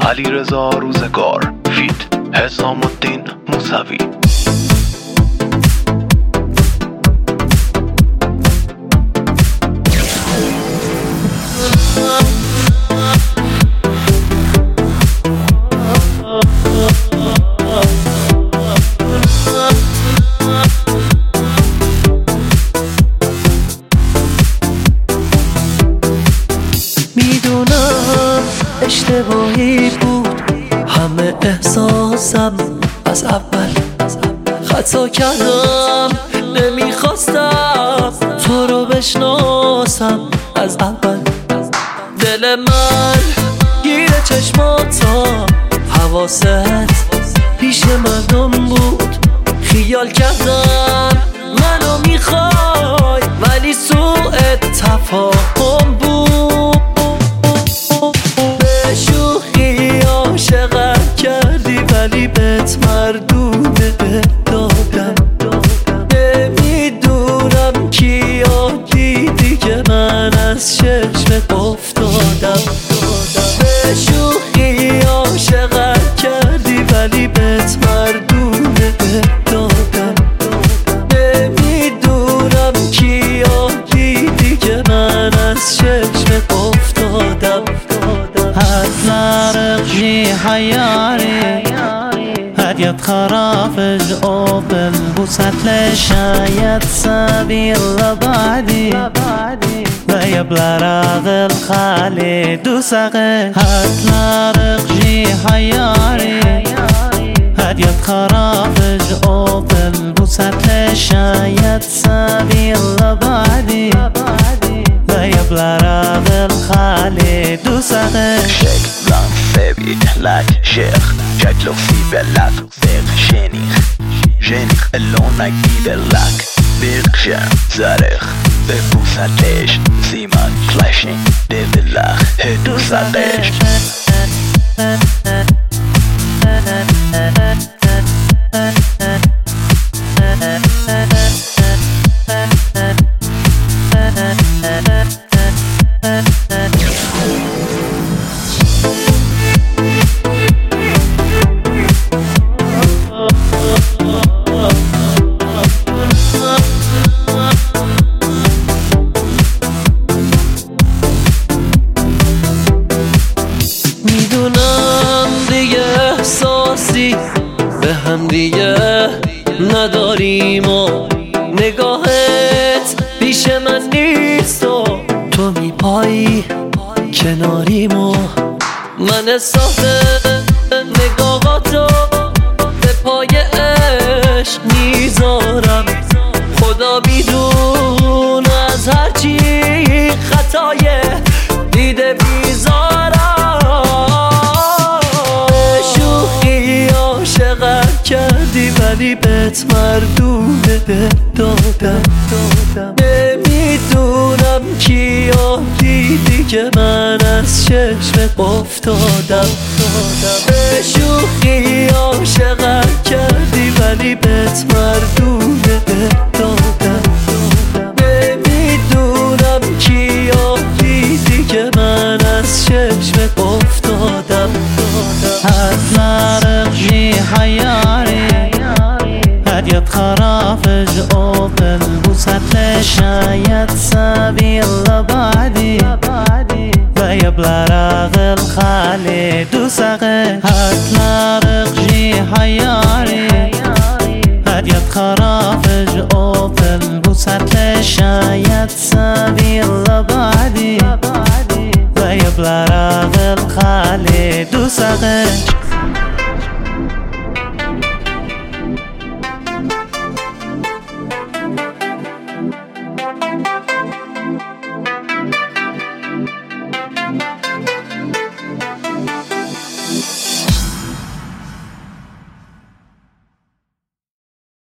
علیرضا روزگار فیت حسام الدین موسوی. میدونم اشتباهی بود همه احساسم از اول، خطا کردم نمیخواستم تو رو بشناسم از اول. دل من گیره چشماتم، حواست پیش مردم بود، خیال کردم منو میخوای ولی سوء تفاهم بود. به شوخی عاشقت کردی ولی بهت مردونه دادم. نمیدونم کیا دیدی که من از چشمت افتادم. به شوخی عاشقت کردی ولی بهت مردونه دادم. نمیدونم کیا دیدی که من از چشمت افتادم. هتلاقي حياري هديت خرافج قبل بوسات لشايت سبيل لبعدي ويبلا راغ الخالي دوسقي. هتلاقي حياري هديت خرافج قبل بوسات لشايت سبيل لبعدي ويبلا راغ الخالي دوسقي. شكل لانسبي لك شيخ شكله في بلك بيغ جنيخ اللونك بيبلك بيغشم زارخ ببوساتش زيمان فلاشين دبلخ هدوساتش. میدونم دیگه احساسی به هم دیگه نداریم و نگاهت پیش من نیست و تو میپایی کناریم و من احساس نگاهاتو به پای عشق میذارم. خدا میدون از هرچی خطای دیده بیزارم. کردی ولی بهت مردونه دادم. نمیدونم کیا دیدی که من از چشمت افتادم. به شوخی عاشقت کردی ولی بهت مردونه دادم. نمیدونم کیا دیدی که من از چشمت افتادم. هتلاقي حياري هديت خرافج قبل بوسات لشايت سبيل لبعدي ويبلا راغ الخالي دوسقي. هتلاقي حياري هديت خرافج قبل بوسات لشايت سبيل لبعدي ويبلا راغ الخالي دوسقي.